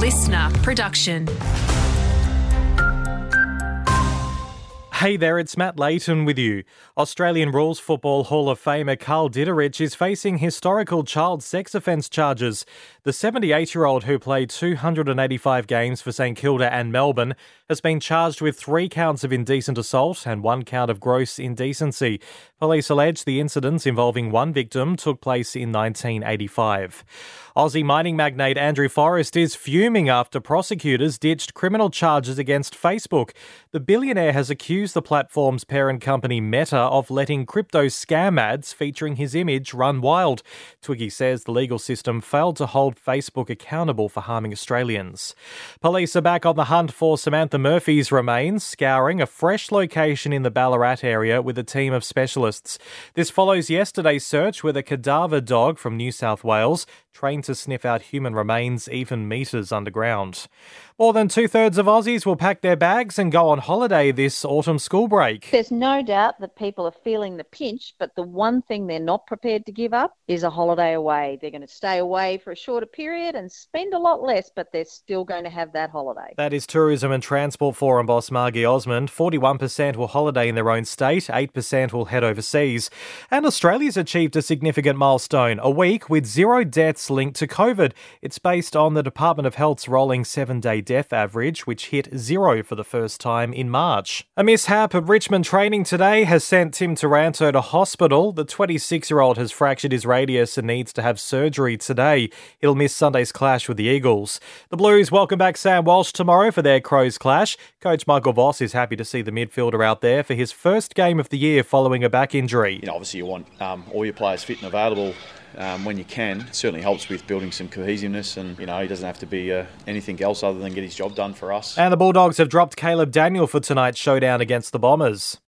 listener production. Hey there, it's Matt Layton with you. Australian Rules Football Hall of Famer Carl Ditterich is facing historical child sex offence charges. The 78-year-old who played 285 games for St Kilda and Melbourne has been charged with 3 counts of indecent assault and 1 count of gross indecency. Police allege the incidents involving one victim took place in 1985. Aussie mining magnate Andrew Forrest is fuming after prosecutors ditched criminal charges against Facebook. The billionaire has accused the platform's parent company Meta of letting crypto scam ads featuring his image run wild. Twiggy says the legal system failed to hold Facebook accountable for harming Australians. Police are back on the hunt for Samantha Murphy's remains, scouring a fresh location in the Ballarat area with a team of specialists. This follows yesterday's search with a cadaver dog from New South Wales, trained to sniff out human remains even metres underground. More than 2/3 of Aussies will pack their bags and go on holiday this autumn school break. There's no doubt that people are feeling the pinch, but the one thing they're not prepared to give up is a holiday away. They're going to stay away for a shorter period and spend a lot less, but they're still going to have that holiday. That is Tourism and Transport Forum boss Margie Osmond. 41% will holiday in their own state, 8% will head overseas. And Australia's achieved a significant milestone, a week with 0 deaths linked to COVID. It's based on the Department of Health's rolling 7-day death average, which hit 0 for the first time in March. A mishap at Richmond training today has sent Tim Taranto to hospital. The 26-year-old has fractured his radius and needs to have surgery today. He'll miss Sunday's clash with the Eagles. The Blues welcome back Sam Walsh tomorrow for their Crows clash. Coach Michael Voss is happy to see the midfielder out there for his first game of the year following a back injury. Obviously you want all your players fit and available when you can. It certainly helps with building some cohesiveness, and he doesn't have to be anything else other than get his job done for us. And the Bulldogs have dropped Caleb Daniel for tonight's showdown against the Bombers.